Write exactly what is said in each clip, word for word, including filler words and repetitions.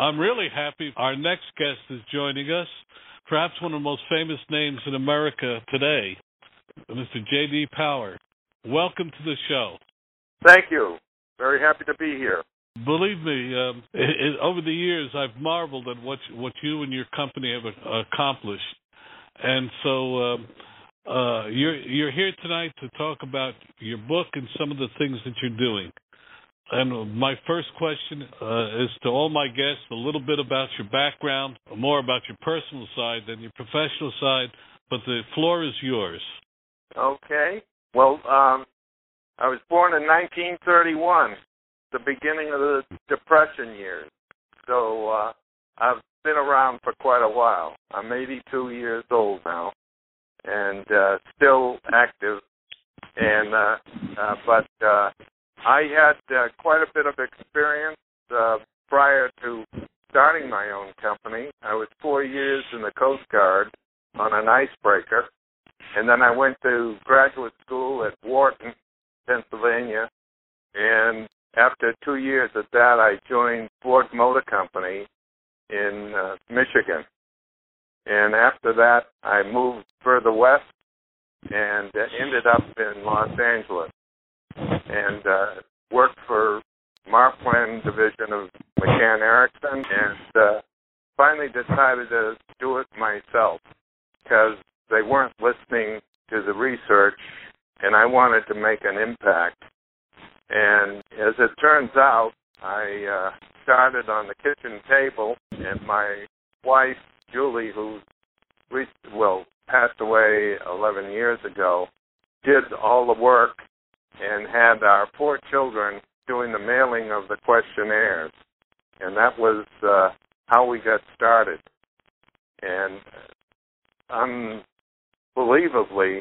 I'm really happy our next guest is joining us, perhaps one of the most famous names in America today, Mister J D. Power. Welcome to the show. Thank you. Very happy to be here. Believe me, um, it, it, over the years, I've marveled at what what you and your company have uh, accomplished. And so um, uh, you're you're here tonight to talk about your book and some of the things that you're doing. And my first question uh, is to all my guests, a little bit about your background, more about your personal side than your professional side, but the floor is yours. Okay. Well, um, I was born in nineteen thirty-one, the beginning of the Depression years. So uh, I've been around for quite a while. I'm eighty-two years old now and uh, still active. And uh, uh, But uh, I had uh, quite a bit of experience uh, prior to starting my own company. I was four years in the Coast Guard on an icebreaker, and then I went to graduate school at Wharton, Pennsylvania, and after two years at that, I joined Ford Motor Company in uh, Michigan. And after that, I moved further west and uh, ended up in Los Angeles and uh, worked for Marplan division of McCann Erickson, and uh, finally decided to do it myself because they weren't listening to the research, and I wanted to make an impact. And as it turns out, I uh, started on the kitchen table, and my wife, Julie, who well passed away eleven years ago, did all the work and had our four children doing the mailing of the questionnaires. And that was uh, how we got started. And unbelievably,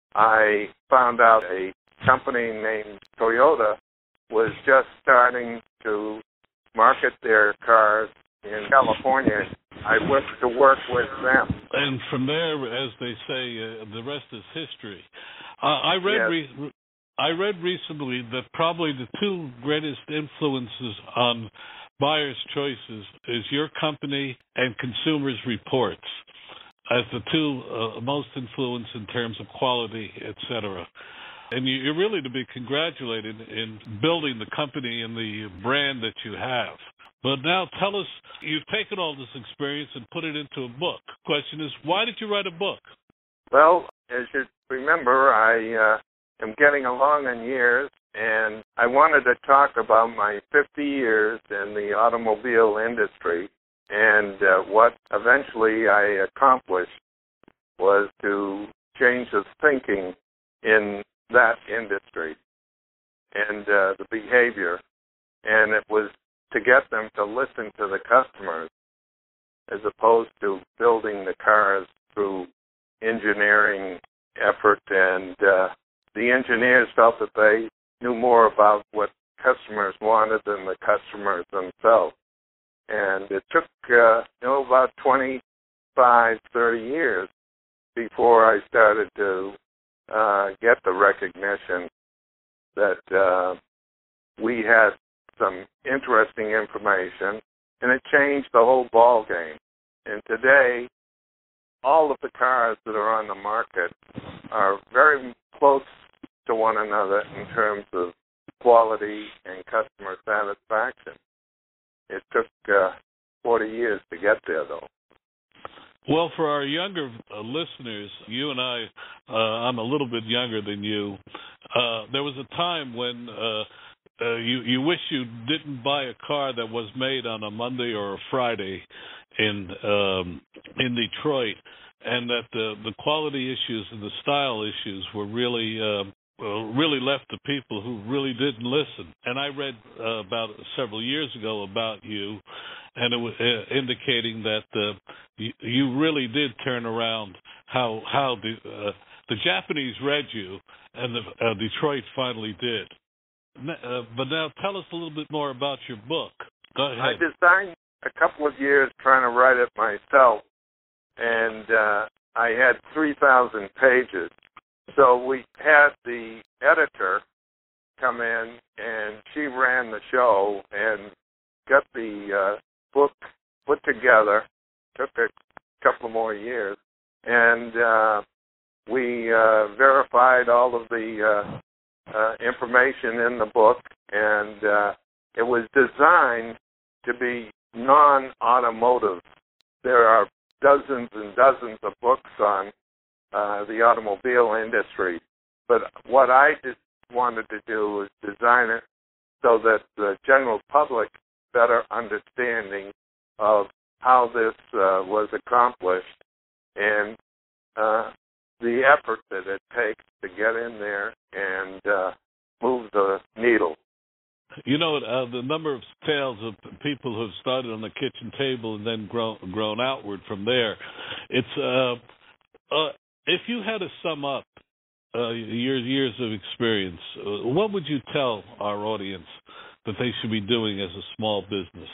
I found out a company named Toyota was just starting to market their cars in California. I went to work with them. And from there, as they say, uh, the rest is history. Uh, I read yes. re- I read recently that probably the two greatest influences on buyers' choices is your company and Consumers Reports as the two uh, most influenced in terms of quality, et cetera. And you're really to be congratulated in building the company and the brand that you have. But now tell us, you've taken all this experience and put it into a book. Question is, why did you write a book? Well, as you remember, I uh, am getting along in years, and I wanted to talk about my fifty years in the automobile industry, and uh, what eventually I accomplished was to change the thinking in that industry and uh, the behavior, and it was to get them to listen to the customers as opposed to building the cars through engineering effort, and uh, the engineers felt that they knew more about what customers wanted than the customers themselves. And it took, uh, you know, about twenty-five, thirty years before I started to uh, get the recognition that uh, we had some interesting information, and it changed the whole ball game. And today, all of the cars that are on the market are very close to one another in terms of quality and customer satisfaction. It took uh, forty years to get there, though. Well, for our younger uh, listeners, you and I, uh, I'm a little bit younger than you. Uh, there was a time when uh, uh, you, you wish you didn't buy a car that was made on a Monday or a Friday in um, in Detroit, and that the, the quality issues and the style issues were really uh, well, really left to people who really didn't listen. And I read uh, about several years ago about you, and it was uh, indicating that uh, you, you really did turn around how how the uh, the Japanese read you, and the, uh, Detroit finally did. Uh, but now tell us a little bit more about your book. Go ahead. I designed a couple of years trying to write it myself, and uh, I had three thousand pages. So we had the editor come in, and she ran the show and got the uh, book put together. Took a couple more years, and uh, we uh, verified all of the uh, uh, information in the book, and uh, it was designed to be non-automotive. There are dozens and dozens of books on uh, the automobile industry, but what I just wanted to do was design it so that the general public better understanding of how this uh, was accomplished and uh, the effort that it takes to get in there and uh, move the needle. You know, uh, the number of tales of people who have started on the kitchen table and then grown grown outward from there. It's uh, uh, if you had to sum up uh, your years of experience, uh, what would you tell our audience that they should be doing as a small business?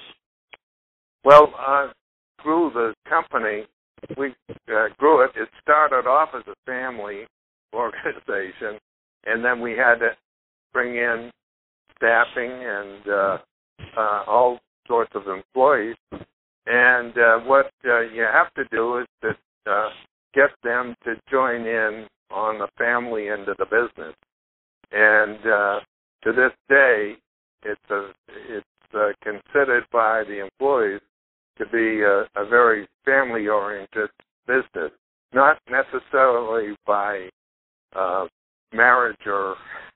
Well, uh, through the company, we uh, grew it. It started off as a family organization, and then we had to bring in staffing and uh, uh, all sorts of employees. And uh, what uh, you have to do is to uh, get them to join in on the family end of the business. And uh, to this day, it's a, it's uh, considered by the employees to be a, a very family-oriented business, not necessarily by uh, marriage or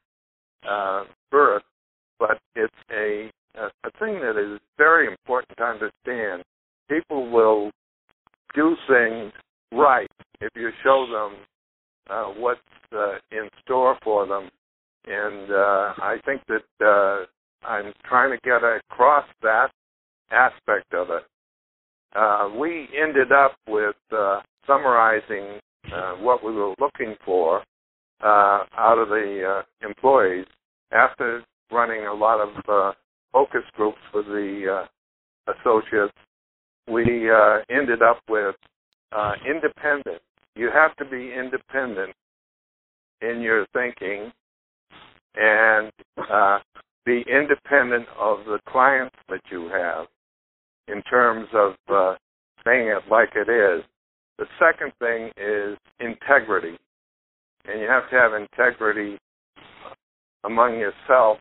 uh, birth, but it's a, a, a thing that is very important to understand. People will do things right if you show them uh, what's uh, in store for them. And uh, I think that uh, I'm trying to get across that aspect of it. Uh, we ended up with uh, summarizing uh, what we were looking for uh, out of the uh, employees after running a lot of uh, focus groups with the uh, associates. We uh, ended up with uh, independent. You have to be independent in your thinking and uh, be independent of the clients that you have in terms of uh, saying it like it is. The second thing is integrity. And you have to have integrity among yourself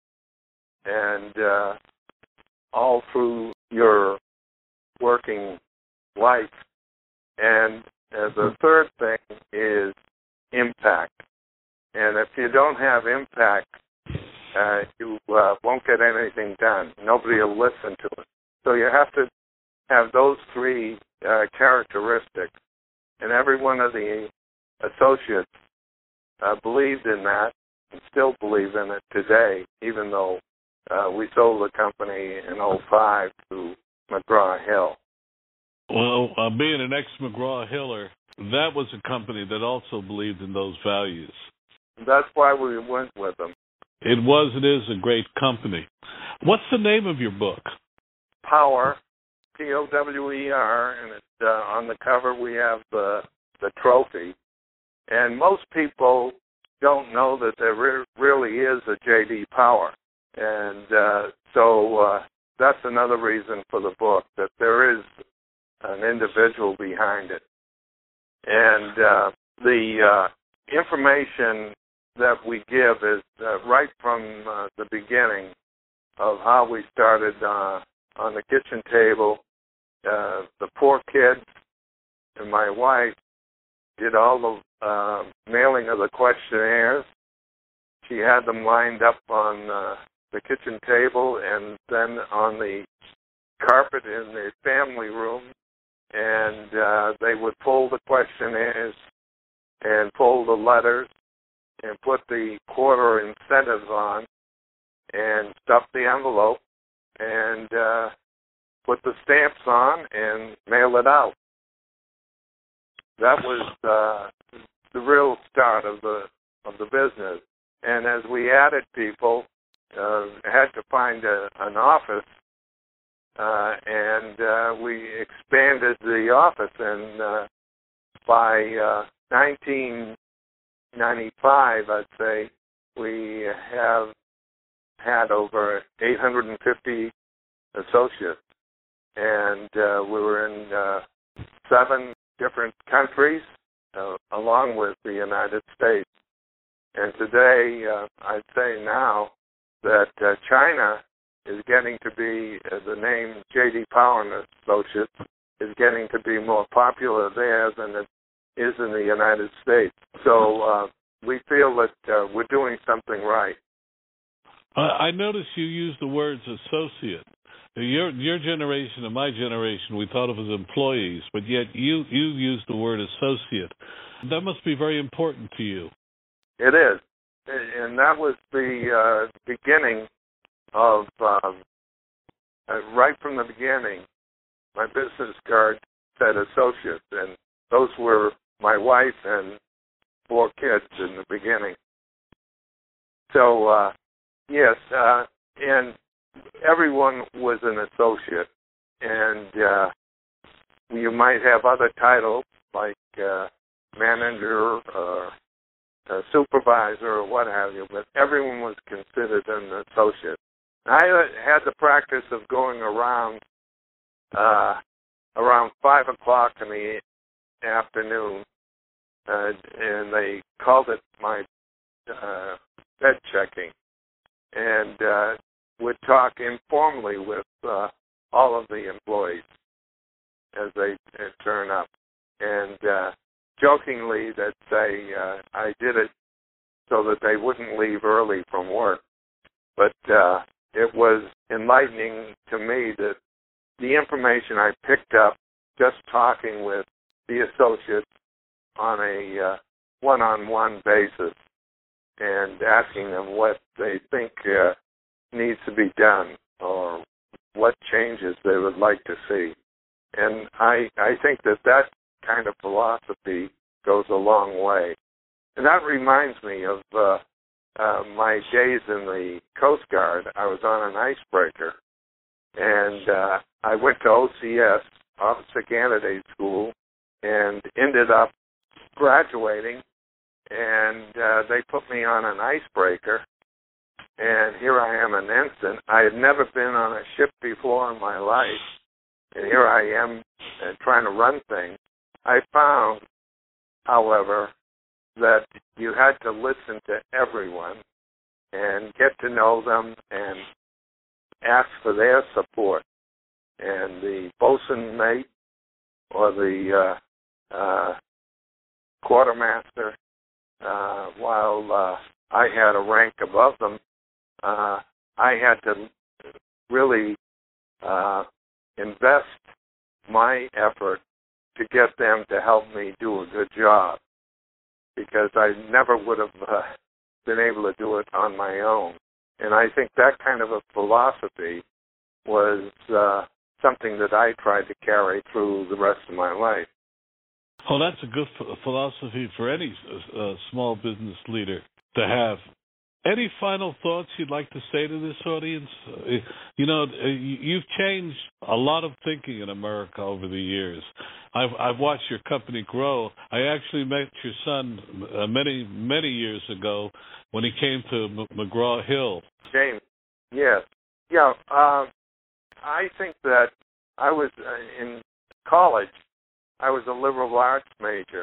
and uh, all through your working life. And uh, the third thing is impact. And if you don't have impact, uh, you uh, won't get anything done. Nobody will listen to it. So you have to have those three uh, characteristics. And every one of the associates uh, believed in that and still believe in it today, even though uh, we sold the company in oh five to McGraw-Hill. Well, uh, being an ex-McGraw-Hiller, that was a company that also believed in those values. That's why we went with them. It was, it is a great company. What's the name of your book? Power, P O W E R, and it, uh, on the cover we have the, the trophy. And most people don't know that there re- really is a J D Power. And uh, so uh, that's another reason for the book, that there is an individual behind it. And uh, the uh, information that we give is uh, right from uh, the beginning of how we started uh, on the kitchen table. Uh, the poor kids and my wife did all the uh, mailing of the questionnaires. She had them lined up on uh, the kitchen table and then on the carpet in the family room, and uh, they would fold the questionnaires and fold the letters and put the quarter incentives on and stuff the envelope and uh, put the stamps on and mail it out. That was uh, the real start of the of the business. And as we added people, uh, had to find a, an office, uh, and uh, we expanded the office. And uh, by uh, nineteen ninety-five, I'd say, we have had over eight hundred fifty associates. and uh, we were in uh, seven different countries, uh, along with the United States. And today, uh, I'd say now that uh, China is getting to be, uh, the name J D Power and Associates is getting to be more popular there than it is in the United States. So uh, we feel that uh, we're doing something right. I noticed you used the words associate. Your your generation and my generation, we thought of as employees, but yet you, you used the word associate. That must be very important to you. It is. And that was the uh, beginning of, um, uh, right from the beginning, my business card said associate, and those were my wife and four kids in the beginning. So, uh, yes, uh, and everyone was an associate, and uh, you might have other titles like uh, manager or uh, supervisor or what have you, but everyone was considered an associate. I had the practice of going around uh, around five o'clock in the afternoon, uh, and they called it my uh, bed checking, and uh, would talk informally with uh, all of the employees as they uh, turn up. And uh, jokingly, they'd say uh, I did it so that they wouldn't leave early from work. But uh, it was enlightening to me that the information I picked up just talking with the associates on a uh, one-on-one basis and asking them what they think uh, needs to be done or what changes they would like to see. And I, I think that that kind of philosophy goes a long way. And that reminds me of uh, uh, my days in the Coast Guard. I was on an icebreaker, and uh, I went to O C S, Officer Candidate School, and ended up graduating, and uh, they put me on an icebreaker, and here I am an ensign. I had never been on a ship before in my life, and here I am uh, trying to run things. I found, however, that you had to listen to everyone and get to know them and ask for their support. And the bosun mate or the uh, uh, quartermaster, uh, while uh, I had a rank above them, uh, I had to really uh, invest my effort to get them to help me do a good job, because I never would have uh, been able to do it on my own. And I think that kind of a philosophy was uh, something that I tried to carry through the rest of my life. Oh, that's a good philosophy for any uh, small business leader to have. Any final thoughts you'd like to say to this audience? Uh, you know, you've changed a lot of thinking in America over the years. I've, I've watched your company grow. I actually met your son uh, many, many years ago when he came to M- McGraw-Hill. James, yes. Yeah, uh, I think that I was uh, in college. I was a liberal arts major,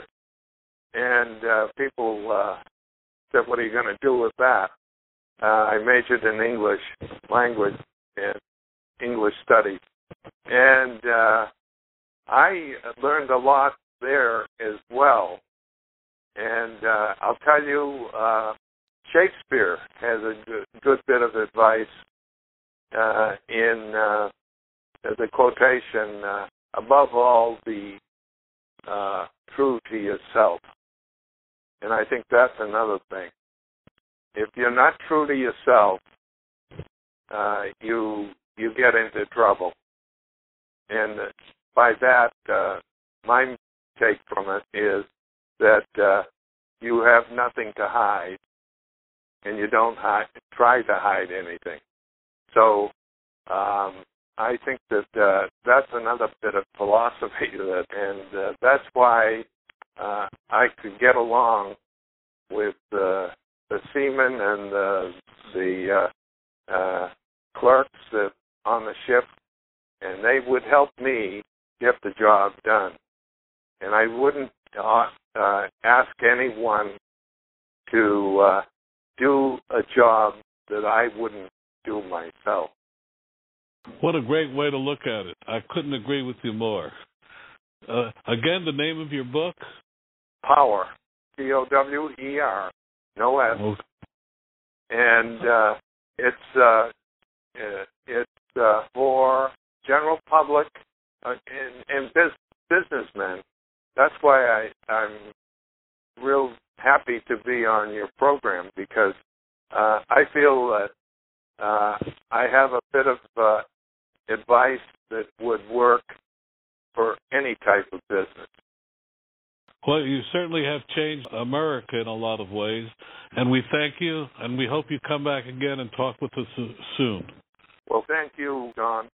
and uh, people uh, said, what are you going to do with that? Uh, I majored in English language and English studies, and uh, I learned a lot there as well. And uh, I'll tell you, uh, Shakespeare has a good, good bit of advice uh, in uh, the quotation, uh, above all, be uh, true to yourself. And I think that's another thing. If you're not true to yourself, uh, you you get into trouble. And by that, uh, my take from it is that uh, you have nothing to hide, and you don't hide, try to hide anything. So um, I think that uh, that's another bit of philosophy, that, and uh, that's why uh, I could get along with uh, the seamen and the, the uh, uh, clerks that, on the ship, and they would help me get the job done. And I wouldn't uh, uh, ask anyone to uh, do a job that I wouldn't do myself. What a great way to look at it. I couldn't agree with you more. Uh, again, the name of your book? Power. P O W E R. No S. Okay. And uh, it's uh, it's uh, for general public uh, and, and biz- businessmen. That's why I, I'm real happy to be on your program, because uh, I feel that uh, I have a bit of uh, advice that would work for any type of business. Well, you certainly have changed America in a lot of ways, and we thank you, and we hope you come back again and talk with us soon. Well, thank you, Don.